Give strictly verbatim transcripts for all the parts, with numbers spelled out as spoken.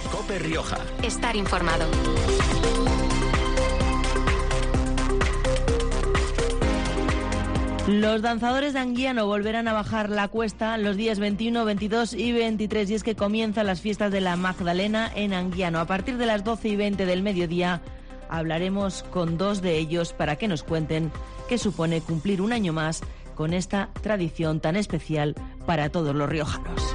COPE Rioja. Estar informado. Los danzadores de Anguiano volverán a bajar la cuesta los días veintiuno, veintidós y veintitrés, y es que comienzan las fiestas de la Magdalena en Anguiano. A partir de las doce y veinte del mediodía hablaremos con dos de ellos para que nos cuenten qué supone cumplir un año más con esta tradición tan especial para todos los riojanos.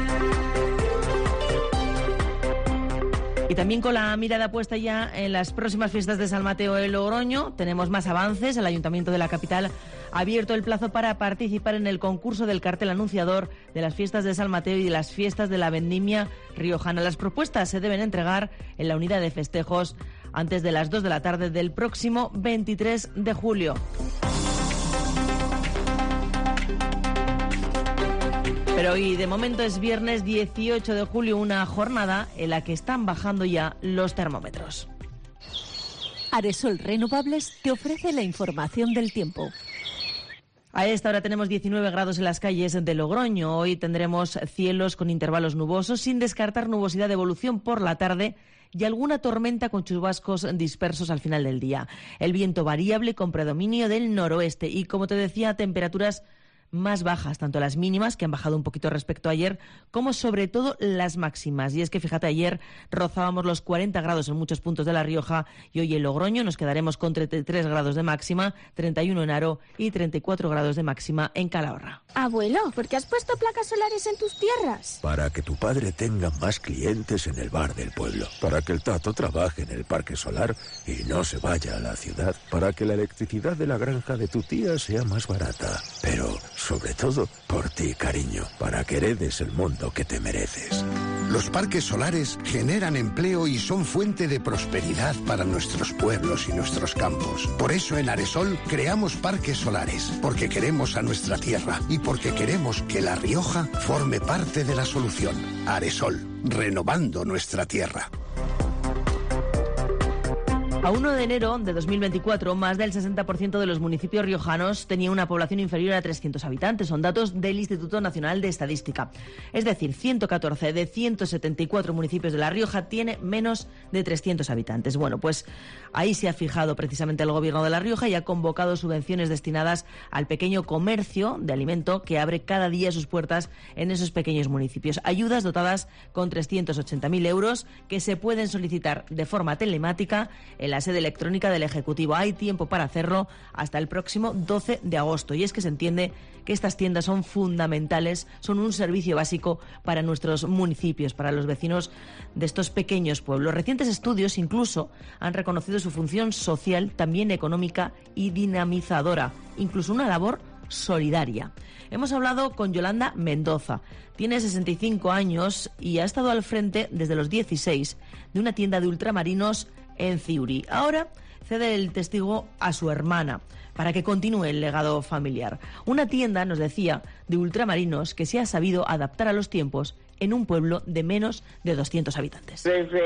Y también con la mirada puesta ya en las próximas fiestas de San Mateo de Logroño, tenemos más avances. El Ayuntamiento de la capital ha abierto el plazo para participar en el concurso del cartel anunciador de las fiestas de San Mateo y de las fiestas de la vendimia riojana. Las propuestas se deben entregar en la unidad de festejos antes de las dos de la tarde del próximo veintitrés de julio. Pero hoy de momento es viernes dieciocho de julio, una jornada en la que están bajando ya los termómetros. Aresol Renovables te ofrece la información del tiempo. A esta hora tenemos diecinueve grados en las calles de Logroño. Hoy tendremos cielos con intervalos nubosos, sin descartar nubosidad de evolución por la tarde y alguna tormenta con chubascos dispersos al final del día. El viento variable con predominio del noroeste y, como te decía, temperaturas más bajas, tanto las mínimas, que han bajado un poquito respecto a ayer, como sobre todo las máximas. Y es que, fíjate, ayer rozábamos los cuarenta grados en muchos puntos de La Rioja y hoy en Logroño nos quedaremos con treinta y tres grados de máxima, treinta y uno en Haro y treinta y cuatro grados de máxima en Calahorra. Abuelo, ¿por qué has puesto placas solares en tus tierras? Para que tu padre tenga más clientes en el bar del pueblo, para que el Tato trabaje en el parque solar y no se vaya a la ciudad, para que la electricidad de la granja de tu tía sea más barata, pero sobre todo por ti, cariño, para que heredes el mundo que te mereces. Los parques solares generan empleo y son fuente de prosperidad para nuestros pueblos y nuestros campos. Por eso en Aresol creamos parques solares, porque queremos a nuestra tierra y porque queremos que La Rioja forme parte de la solución. Aresol, renovando nuestra tierra. A uno de enero de dos mil veinticuatro, más del sesenta por ciento de los municipios riojanos tenía una población inferior a trescientos habitantes. Son datos del Instituto Nacional de Estadística. Es decir, ciento catorce de ciento setenta y cuatro municipios de La Rioja tiene menos de trescientos habitantes. Bueno, pues ahí se ha fijado precisamente el Gobierno de La Rioja y ha convocado subvenciones destinadas al pequeño comercio de alimento que abre cada día sus puertas en esos pequeños municipios. Ayudas dotadas con trescientos ochenta mil euros que se pueden solicitar de forma telemática en la sede electrónica del Ejecutivo. Hay tiempo para hacerlo hasta el próximo doce de agosto. Y es que se entiende que estas tiendas son fundamentales, son un servicio básico para nuestros municipios, para los vecinos de estos pequeños pueblos. Recientes estudios incluso han reconocido su función social, también económica y dinamizadora, incluso una labor solidaria. Hemos hablado con Yolanda Mendoza. Tiene sesenta y cinco años y ha estado al frente desde los dieciséis de una tienda de ultramarinos en Ciuri. Ahora cede el testigo a su hermana para que continúe el legado familiar. Una tienda, nos decía, de ultramarinos que se ha sabido adaptar a los tiempos en un pueblo de menos de doscientos habitantes.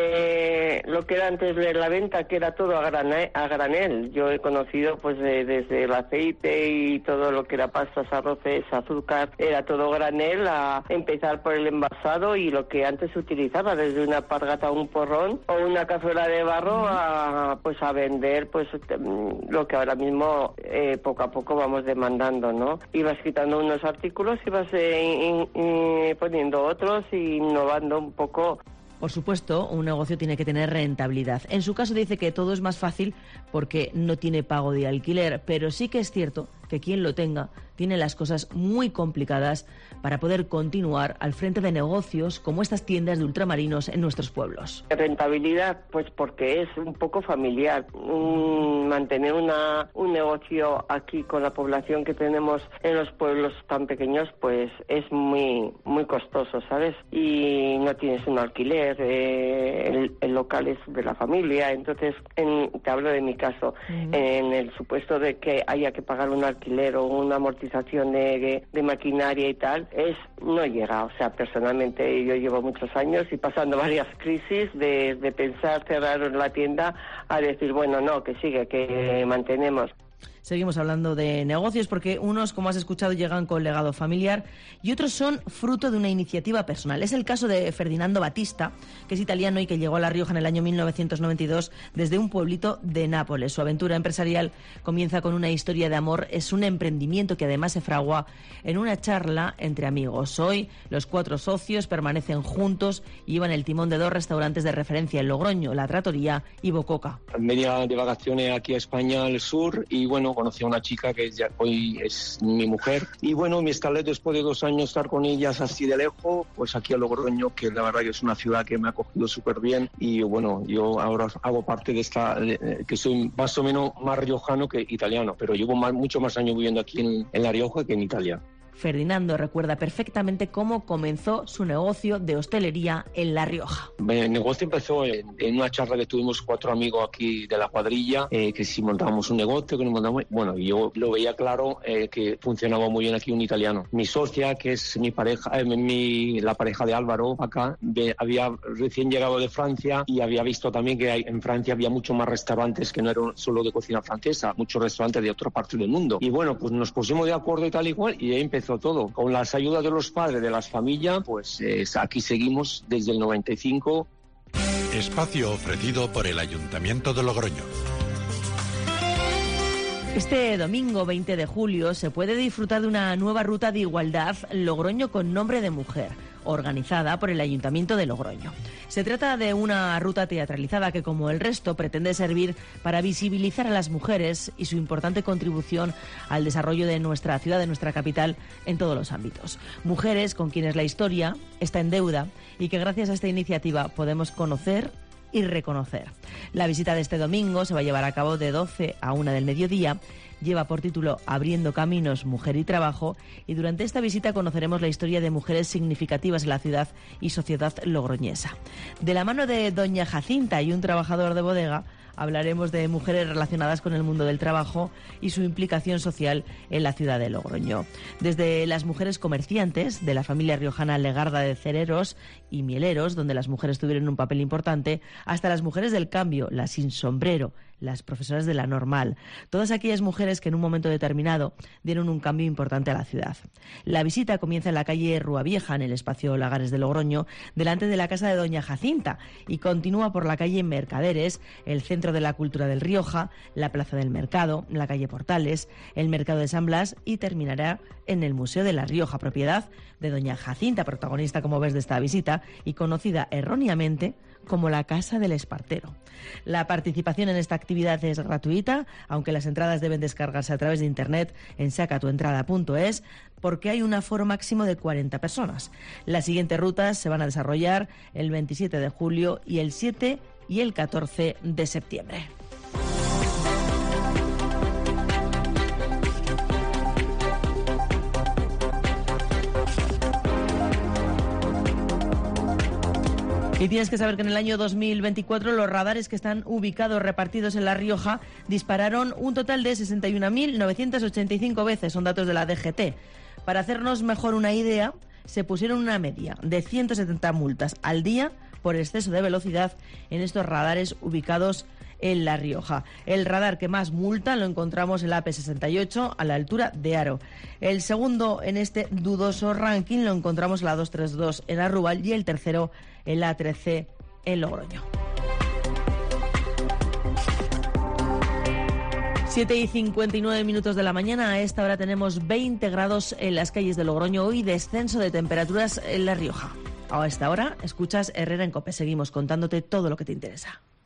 Desde lo que era antes de la venta, que era todo a granel, a granel. Yo he conocido pues de, desde el aceite y todo lo que era pastas, arroces, azúcar, era todo granel, a empezar por el envasado y lo que antes se utilizaba, desde una pargata o un porrón o una cazuela de barro a pues a vender pues lo que ahora mismo eh, poco a poco vamos demandando, ¿no? Ibas quitando unos artículos, ibas eh, in, in, poniendo otros y innovando un poco. Por supuesto, un negocio tiene que tener rentabilidad. En su caso dice que todo es más fácil porque no tiene pago de alquiler, pero sí que es cierto que quien lo tenga tiene las cosas muy complicadas para poder continuar al frente de negocios como estas tiendas de ultramarinos en nuestros pueblos. Rentabilidad, pues porque es un poco familiar. Un, mantener una, un negocio aquí con la población que tenemos en los pueblos tan pequeños, pues es muy muy costoso, ¿sabes? Y no tienes un alquiler, eh, el, el local es de la familia, entonces en, te hablo de mi caso, uh-huh. En el supuesto de que haya que pagar un alquiler o una amortización de, de maquinaria y tal, es no llega. O sea, personalmente yo llevo muchos años y pasando varias crisis de, de pensar cerrar la tienda a decir, bueno, no, que sigue, que mantenemos. Seguimos hablando de negocios porque unos, como has escuchado, llegan con legado familiar y otros son fruto de una iniciativa personal. Es el caso de Ferdinando Batista, que es italiano y que llegó a La Rioja en el año mil novecientos noventa y dos desde un pueblito de Nápoles. Su aventura empresarial comienza con una historia de amor. Es un emprendimiento que además se fragua en una charla entre amigos. Hoy los cuatro socios permanecen juntos y llevan el timón de dos restaurantes de referencia en Logroño, La Trattoria y Bococa. Media de vacaciones aquí a España, al sur, y bueno, conocí a una chica que ya hoy es mi mujer. Y bueno, mi escaleta, después de dos años estar con ellas así de lejos, pues aquí a Logroño, que la verdad que es una ciudad que me ha acogido súper bien. Y bueno, yo ahora hago parte de esta, de, que soy más o menos más riojano que italiano, pero llevo más, mucho más años viviendo aquí en, en La Rioja que en Italia. Ferdinando recuerda perfectamente cómo comenzó su negocio de hostelería en La Rioja. El negocio empezó en, en una charla que tuvimos cuatro amigos aquí de la cuadrilla, eh, que si montábamos un negocio, que nos montábamos... Bueno, yo lo veía claro eh, que funcionaba muy bien aquí un italiano. Mi socia, que es mi pareja, eh, mi, la pareja de Álvaro acá, de, había recién llegado de Francia y había visto también que hay, en Francia había muchos más restaurantes que no eran solo de cocina francesa, muchos restaurantes de otra parte del mundo. Y bueno, pues nos pusimos de acuerdo y tal y cual, y ahí empezó todo. Con las ayudas de los padres, de las familias, pues eh, aquí seguimos desde el noventa y cinco. Espacio ofrecido por el Ayuntamiento de Logroño. Este domingo veinte de julio se puede disfrutar de una nueva ruta de igualdad Logroño con nombre de mujer, organizada por el Ayuntamiento de Logroño. Se trata de una ruta teatralizada que, como el resto, pretende servir para visibilizar a las mujeres y su importante contribución al desarrollo de nuestra ciudad, de nuestra capital, en todos los ámbitos. Mujeres con quienes la historia está en deuda y que gracias a esta iniciativa podemos conocer y reconocer. La visita de este domingo se va a llevar a cabo de doce a una del mediodía. Lleva por título Abriendo Caminos, Mujer y Trabajo, y durante esta visita conoceremos la historia de mujeres significativas en la ciudad y sociedad logroñesa. De la mano de doña Jacinta y un trabajador de bodega, hablaremos de mujeres relacionadas con el mundo del trabajo y su implicación social en la ciudad de Logroño. Desde las mujeres comerciantes de la familia riojana Legarda de Cereros y Mieleros, donde las mujeres tuvieron un papel importante, hasta las mujeres del cambio, las sin sombrero, las profesoras de la normal, todas aquellas mujeres que en un momento determinado dieron un cambio importante a la ciudad. La visita comienza en la calle Rúa Vieja, en el espacio Lagares de Logroño, delante de la casa de doña Jacinta, y continúa por la calle Mercaderes, el Centro de la Cultura del Rioja, la Plaza del Mercado, la calle Portales, el Mercado de San Blas, y terminará en el Museo de La Rioja, propiedad de doña Jacinta, protagonista, como ves, de esta visita y conocida erróneamente como la Casa del Espartero. La participación en esta actividad es gratuita, aunque las entradas deben descargarse a través de internet en saca tu entrada punto es, porque hay un aforo máximo de cuarenta personas. Las siguientes rutas se van a desarrollar el veintisiete de julio y el siete y el catorce de septiembre. Y tienes que saber que en el año dos mil veinticuatro los radares que están ubicados repartidos en La Rioja dispararon un total de sesenta y una mil novecientas ochenta y cinco veces, son datos de la D G T. Para hacernos mejor una idea, se pusieron una media de ciento setenta multas al día por exceso de velocidad en estos radares ubicados en La Rioja. El radar que más multa lo encontramos en la A P sesenta y ocho, a la altura de Haro. El segundo en este dudoso ranking lo encontramos en la doscientos treinta y dos en Arrubal y el tercero en la A trece en Logroño. siete y cincuenta y nueve minutos de la mañana. A esta hora tenemos veinte grados en las calles de Logroño. Hoy descenso de temperaturas en La Rioja. A esta hora escuchas Herrera en COPE. Seguimos contándote todo lo que te interesa.